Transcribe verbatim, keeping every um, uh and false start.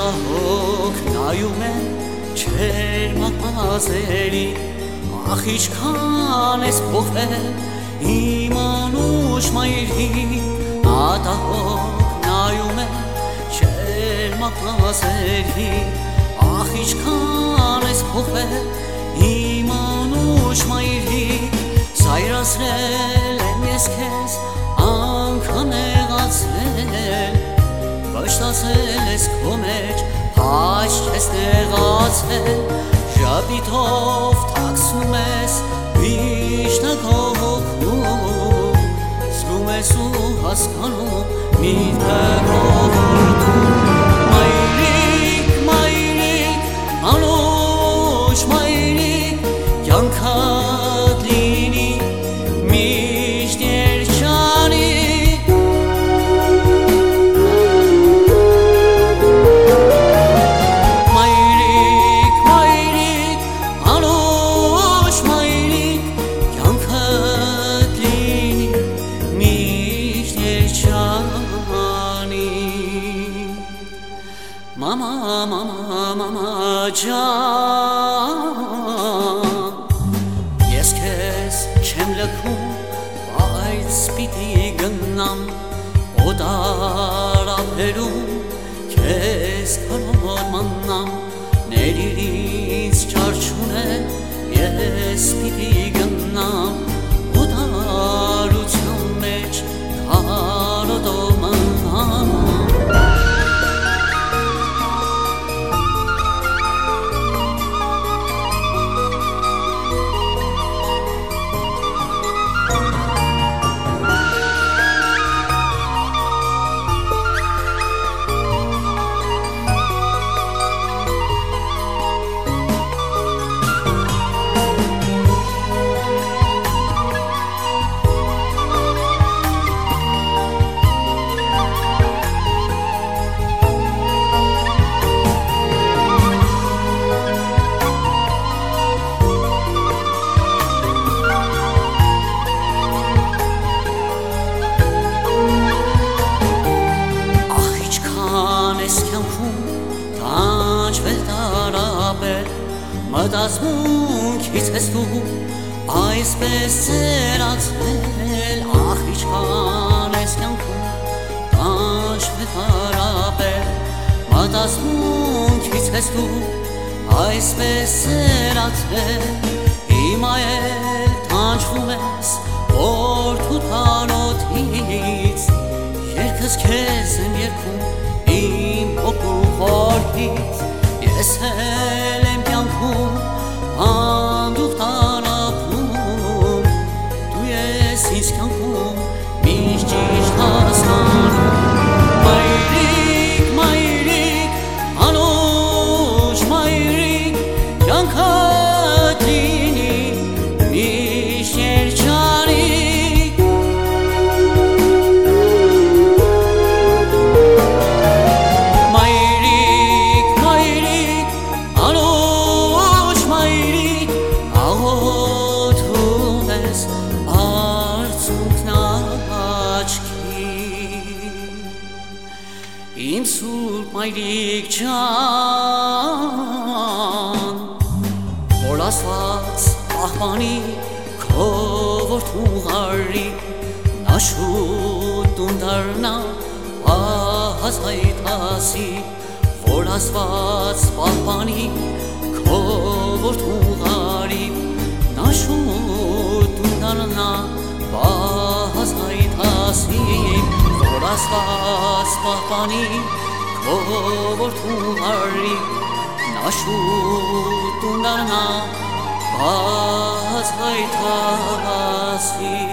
Ատահոք նայում են չեր մապազելի Ախ իչքան ես փոխվել իմ անուշ մայրիկ Ատահոք նայում են չեր մապազելի Ախ իչքան ես փոխվել իմ անուշ մայրիկ Զայրացրել եմ ես քեզ անգամ նեղացրել Վշտացել ես քո մեջ, հաճ չես նեղացել Ժապիտով թաքցնում ես վիշտը քո հոգում Զգում ես ու հասկանում միտքը քո որդում Մայրիկ, մայրիկ, անուշ մայրիկ Կյանքդ լինի միշտ երջանիկ Մայրիկ, մայրիկ, անուշ մայրիկ Կյանքդ լինի միշտ երջանիկ Մամա, մամա, մամա ջան Ես քեզ չեմ լքում, բայց պիտի գնամ Օտար ափերում քեզ քնոր մանամ Ներիրից չար չունել, ես պիտի գնամ Օտարության մեջ քարոտով մնամ Մտածմունքից ես դու այսպես ծերացել Ախ իչքան ես կյանքում տանջվել տարապել Մտածմունքից ես դու այսպես ծերացել Հիմա էլ տանջվում ես որդու տանոթից Երգս քեզ եմ երգում իմ հոգու խորքից Ես էլ եմ կյանքում անդուղ տարապում Դու ես ինձ կյանքում միշտ ճիշտ հասկանում Մայրիկ, մայրիկ, անուշ մայրիկ Կյանքդ լինի միշտ երջանիկ Մայրիկ, մայրիկ, անուշ մայրիկ Աղոթում ես արցունքն աչքի Իմ սուրբ մայրիկ ջան Որ Աստված պահպանի քո որդու ղարիկ Նա շուտ տուն դառնա պահած հայտասի Որ Աստված պահպանի քո որդու ղարիկ Նա շուտ տուն դառնա պահած հայտասի Որ Աստված պահպանի քո որդու ղարիկ Նա շուտ տուն դառնա պահած հայտասի